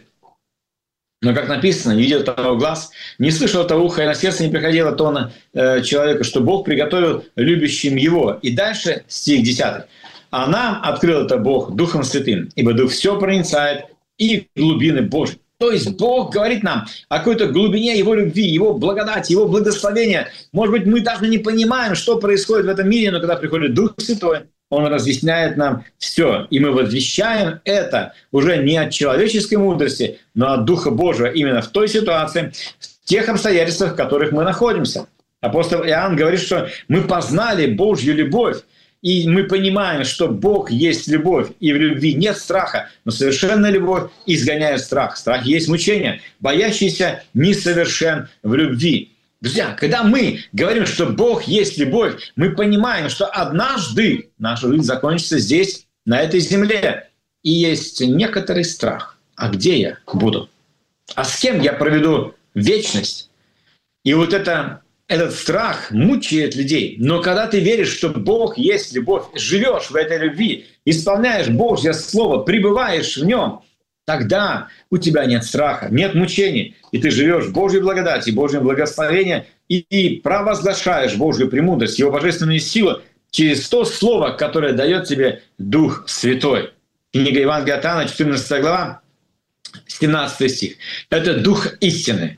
Но, как написано, не видел того глаз, не слышал того уха, и на сердце не приходило то на э, человека, что Бог приготовил любящим Его. И дальше стих десятый. «А нам открыл это Бог Духом Святым, ибо Дух все проницает и глубины Божьи». То есть Бог говорит нам о какой-то глубине Его любви, Его благодати, Его благословения. Может быть, мы даже не понимаем, что происходит в этом мире, но когда приходит Дух Святой, Он разъясняет нам все. И мы возвещаем это уже не от человеческой мудрости, но от Духа Божьего именно в той ситуации, в тех обстоятельствах, в которых мы находимся. Апостол Иоанн говорит, что мы познали Божью любовь, и мы понимаем, что Бог есть любовь, и в любви нет страха, но совершенная любовь изгоняет страх. Страх есть мучение, боящийся несовершен в любви. Друзья, когда мы говорим, что Бог есть любовь, мы понимаем, что однажды наша жизнь закончится здесь, на этой земле. И есть некоторый страх. А где я буду? А с кем я проведу вечность? И вот это, этот страх мучает людей. Но когда ты веришь, что Бог есть любовь, живешь в этой любви, исполняешь Божье Слово, пребываешь в Нем, тогда у тебя нет страха, нет мучений, и ты живешь в Божьей благодати, Божьем благословении, и, и провозглашаешь Божью премудрость, Его божественную силу через то слово, которое дает тебе Дух Святой. Книга Евангелия от Иоанна, четырнадцатая глава, семнадцатый стих. Это Дух истины.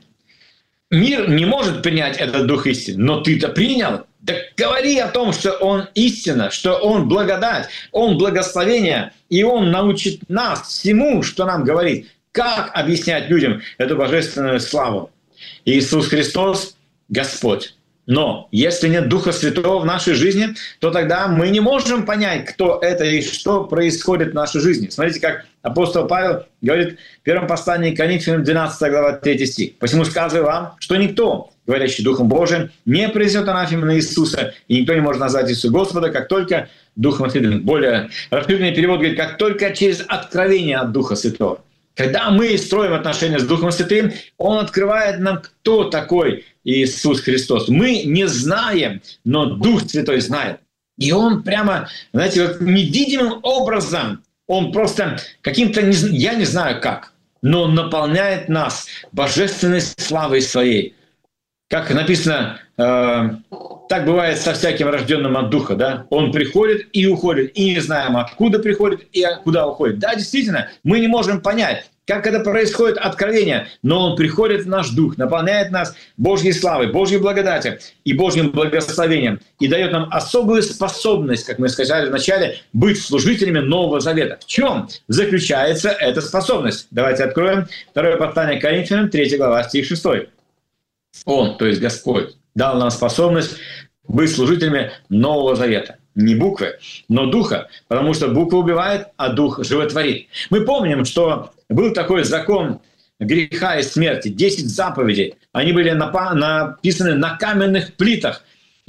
Мир не может принять этот Дух истины, но ты-то принял. Так говори о том, что Он истина, что Он благодать, Он благословение, и Он научит нас всему, что нам говорит, как объяснять людям эту божественную славу. Иисус Христос – Господь. Но если нет Духа Святого в нашей жизни, то тогда мы не можем понять, кто это и что происходит в нашей жизни. Смотрите, как апостол Павел говорит в первом послании к Коринфянам, двенадцатая глава, третий стих. «Посему сказываю вам, что никто, говорящий Духом Божиим, не произнесет анафему на Иисуса, и никто не может назвать Иисуса Господа, как только Духом Святым». Более расширенный перевод говорит, как только через откровение от Духа Святого. Когда мы строим отношения с Духом Святым, Он открывает нам, кто такой Иисус Христос. Мы не знаем, но Дух Святой знает. И Он прямо, знаете, вот невидимым образом, Он просто каким-то, я не знаю как, но Он наполняет нас божественной славой Своей. Как написано, э, так бывает со всяким рожденным от Духа, да? Он приходит и уходит, и не знаем, откуда приходит и куда уходит. Да, действительно, мы не можем понять, как это происходит откровение, но Он приходит в наш дух, наполняет нас Божьей славой, Божьей благодатью и Божьим благословением, и дает нам особую способность, как мы сказали вначале, быть служителями Нового Завета. В чем заключается эта способность? Давайте откроем второе послание к Коринфянам, третья глава, стих шестой. Он, то есть Господь, дал нам способность быть служителями Нового Завета. Не буквы, но духа, потому что буква убивает, а дух животворит. Мы помним, что был такой закон греха и смерти, десять заповедей. Они были написаны на каменных плитах.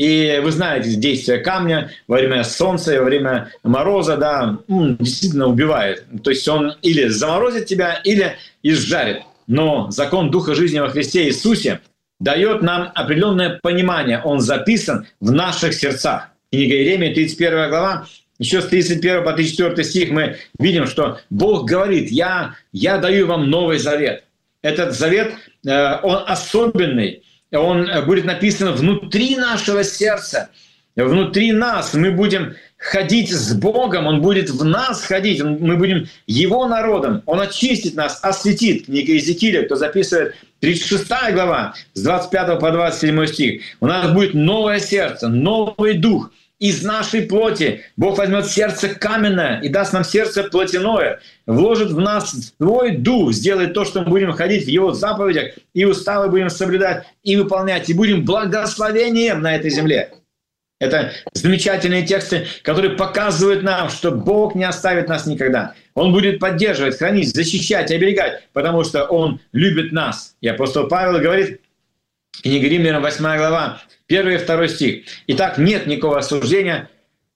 И вы знаете, действие камня во время солнца и во время мороза, да, действительно убивает. То есть он или заморозит тебя, или изжарит. Но закон Духа жизни во Христе Иисусе дает нам определенное понимание. Он записан в наших сердцах. Книга Иеремии, тридцать первая глава, еще с тридцать первого по тридцать четвёртый стих мы видим, что Бог говорит, я, я даю вам новый завет. Этот завет, он особенный, он будет написан внутри нашего сердца, внутри нас. Мы будем ходить с Богом, Он будет в нас ходить, мы будем Его народом, Он очистит нас, осветит. Книга Иезекииля, кто записывает, тридцать шестая глава, с двадцать пятого по двадцать седьмой стих. У нас будет новое сердце, новый дух. Из нашей плоти Бог возьмет сердце каменное и даст нам сердце плотяное, вложит в нас свой дух, сделает то, что мы будем ходить в Его заповедях, и уставы будем соблюдать и выполнять, и будем благословением на этой земле. Это замечательные тексты, которые показывают нам, что Бог не оставит нас никогда. Он будет поддерживать, хранить, защищать, оберегать, потому что Он любит нас. И апостол Павел говорит, книга Римлянам, восьмая глава, первый и второй стих. Итак, нет никакого осуждения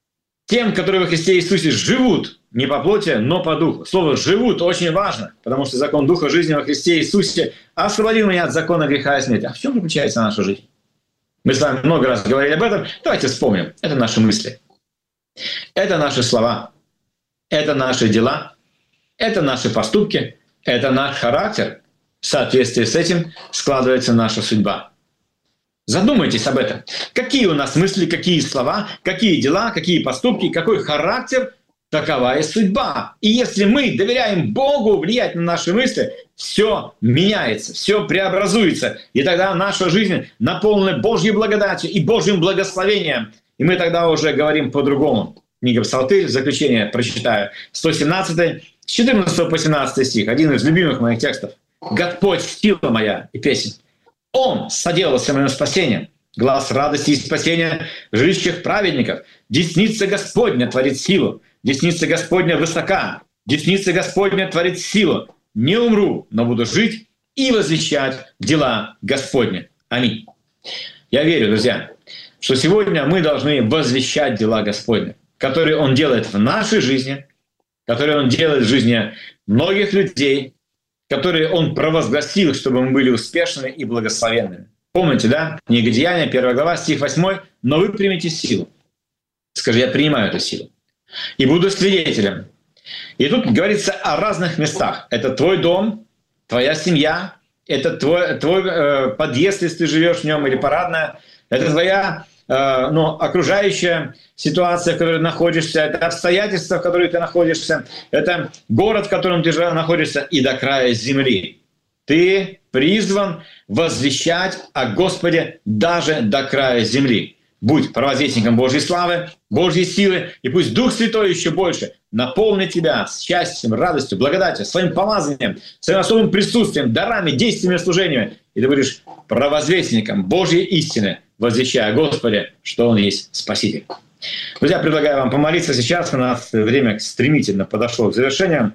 тем, которые во Христе Иисусе живут, не по плоти, но по духу. Слово «живут» очень важно, потому что закон Духа жизни во Христе Иисусе освободил меня от закона греха и смерти. А в чем заключается наша жизнь? Мы с вами много раз говорили об этом. Давайте вспомним. Это наши мысли. Это наши слова. Это наши дела. Это наши поступки. Это наш характер. В соответствии с этим складывается наша судьба. Задумайтесь об этом. Какие у нас мысли, какие слова, какие дела, какие поступки, какой характер, такова и судьба. И если мы доверяем Богу влиять на наши мысли, все меняется, все преобразуется. И тогда наша жизнь наполнена Божьей благодатью и Божьим благословением. И мы тогда уже говорим по-другому. Книга Псалтырь, в заключение прочитаю, сто семнадцатый, с четырнадцатого по семнадцатый стих, один из любимых моих текстов. «Господь, сила моя и песнь, Он соделался моим спасением, глаз радости и спасения в жилищах праведников. Десница Господня творит силу, десница Господня высока, десница Господня творит силу. Не умру, но буду жить и возвещать дела Господни». Аминь. Я верю, друзья, что сегодня мы должны возвещать дела Господни, которые Он делает в нашей жизни, которые Он делает в жизни многих людей, которые Он провозгласил, чтобы мы были успешными и благословенными. Помните, да? Книга Деяния, первая глава, стих восьмой. «Но вы примете силу». Скажи, я принимаю эту силу. «И буду свидетелем И тут говорится о разных местах. Это твой дом, твоя семья, это твой, твой э, подъезд, если ты живешь в нем, или парадная, это твоя э, ну, окружающая ситуация, в которой ты находишься, это обстоятельства, в которых ты находишься, это город, в котором ты находишься, и до края земли. Ты призван возвещать о Господе даже до края земли. Будь провозвестником Божьей славы, Божьей силы, и пусть Дух Святой еще больше наполнит тебя счастьем, радостью, благодатью, своим помазанием, своим особым присутствием, дарами, действиями, служениями. И ты будешь провозвестником Божьей истины, возвещая о Господе, что Он есть Спаситель. Друзья, предлагаю вам помолиться сейчас. У нас время стремительно подошло к завершению.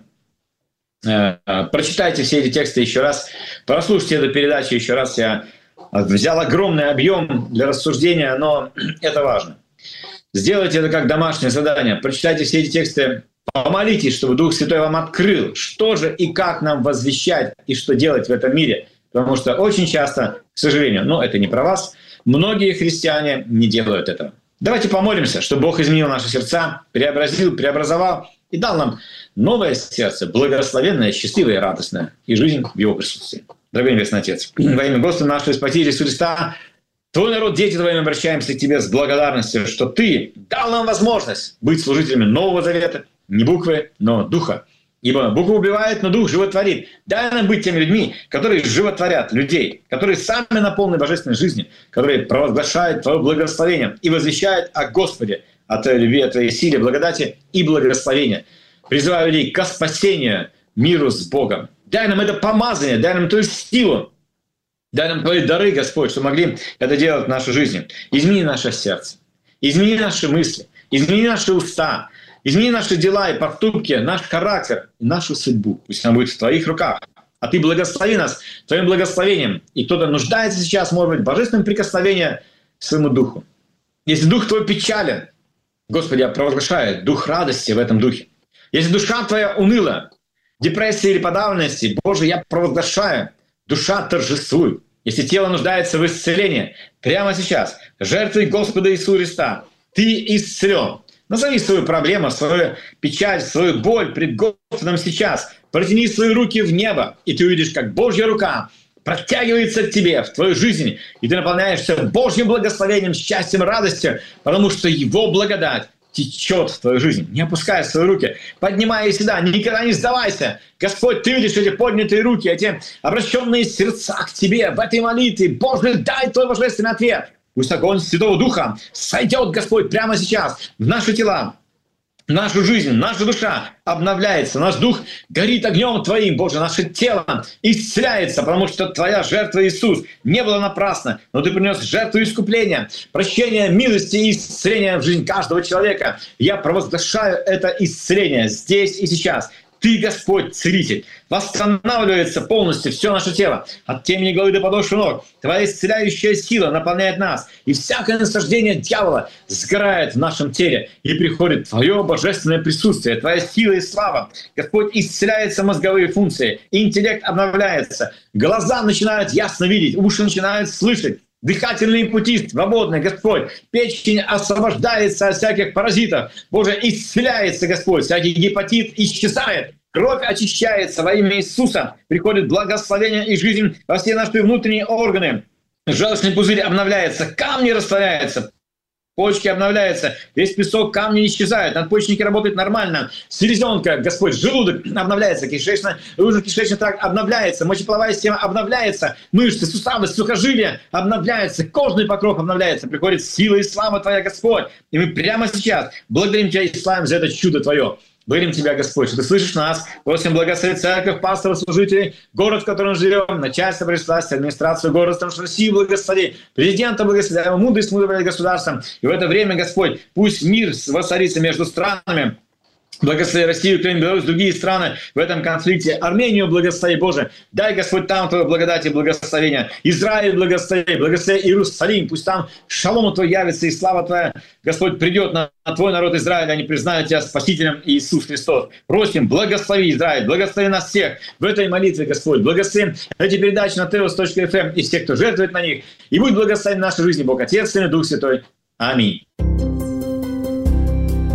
Прочитайте все эти тексты еще раз, прослушайте эту передачу еще раз. Я взял огромный объем для рассуждения, но это важно. Сделайте это как домашнее задание. Прочитайте все эти тексты, помолитесь, чтобы Дух Святой вам открыл, что же и как нам возвещать и что делать в этом мире. Потому что очень часто, к сожалению, но это не про вас, многие христиане не делают этого. Давайте помолимся, чтобы Бог изменил наши сердца, преобразил, преобразовал и дал нам новое сердце, благословенное, счастливое и радостное, и жизнь в Его присутствии. Дорогой Небесный Отец, во имя Господа нашего Спасителя Иисуса Христа, Твой народ, дети Твои, мы обращаемся к Тебе с благодарностью, что Ты дал нам возможность быть служителями Нового Завета, не буквы, но Духа. Ибо буква убивает, но Дух животворит. Дай нам быть теми людьми, которые животворят людей, которые сами наполнены божественной жизнью, которые провозглашают Твое благословение и возвещают о Господе, о Твоей любви, о Твоей силе, благодати и благословении. Призываю людей к спасению, миру с Богом. Дай нам это помазание, дай нам Твою силу, дай нам Твои дары, Господь, чтобы могли это делать в нашей жизни. Измени наше сердце, измени наши мысли, измени наши уста, измени наши дела и поступки, наш характер и нашу судьбу. Пусть она будет в Твоих руках. А Ты благослови нас Твоим благословением. И кто-то нуждается сейчас, может быть, в божественном прикосновении к своему духу. Если дух Твой печален, Господи, я провозглашаю дух радости в этом духе. Если душа Твоя уныла, депрессия или подавленности, Боже, я провозглашаю, душа торжествует. Если тело нуждается в исцелении, прямо сейчас, жертвой Господа Иисуса Христа, Ты исцелен. Назови свою проблему, свою печаль, свою боль пред Господом сейчас. Протяни свои руки в небо, и ты увидишь, как Божья рука протягивается к тебе, в твою жизнь, и ты наполняешься Божьим благословением, счастьем, радостью, потому что Его благодать течет в твою жизнь. Не опускай свои руки, поднимай их всегда, никогда не сдавайся. Господь, Ты видишь эти поднятые руки, эти обращенные сердца к Тебе в этой молитве. Боже, дай Твой божественный ответ. Пусть огонь Святого Духа сойдет, Господь, прямо сейчас в наши тела, в нашу жизнь, наша душа обновляется, наш дух горит огнем Твоим, Боже, наше тело исцеляется, потому что Твоя жертва, Иисус, не была напрасна, но Ты принес жертву искупления, прощения, милости и исцеления в жизнь каждого человека. Я провозглашаю это исцеление здесь и сейчас. Ты, Господь, целитель. Восстанавливается полностью все наше тело. От темени головы до подошвы ног. Твоя исцеляющая сила наполняет нас. И всякое наслаждение дьявола сгорает в нашем теле. И приходит Твое божественное присутствие, Твоя сила и слава. Господь, исцеляются мозговые функции. Интеллект обновляется. Глаза начинают ясно видеть. Уши начинают слышать. Дыхательные пути свободны, Господь. Печень освобождается от всяких паразитов. Боже, исцеляется, Господь. Всякий гепатит исчезает. Кровь очищается во имя Иисуса. Приходит благословение и жизнь во все наши внутренние органы. Желчный пузырь обновляется, камни растворяются. Почки обновляются, весь песок, камни исчезают, надпочечники работают нормально, селезенка, Господь, желудок обновляется, кишечный, кишечный тракт обновляется, мочеполовая система обновляется, мышцы, суставы, сухожилия обновляются, кожный покров обновляется, приходит сила и слава Твоя, Господь. И мы прямо сейчас благодарим Тебя и славим за это чудо Твое. Благодарим Тебя, Господь, что Ты слышишь нас. Просим благословить церковь, пасторов, служителей, город, в котором живем, начальство, причастие, администрацию города, потому что Россию благослови, президента благослови, мудрость мудрого государства. И в это время, Господь, пусть мир воцарится между странами. Благослови Россию, Украину, Беларусь, другие страны в этом конфликте. Армению благослови, Боже. Дай, Господь, там Твою благодать и благословение. Израиль благослови, благослови Иерусалим. Пусть там шалом Твой явится и слава Твоя, Господь, придет на, на Твой народ Израиля. Они признают Тебя Спасителем Иисус Христос. Просим, благослови Израиль, благослови нас всех в этой молитве, Господь. Благослови эти передачи на теос точка эф эм и всех, кто жертвует на них. И будь благословен в нашей жизни Бог Отец, Сын и Дух Святой. Аминь.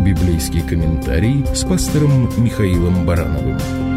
Библейский комментарий с пастором Михаилом Барановым.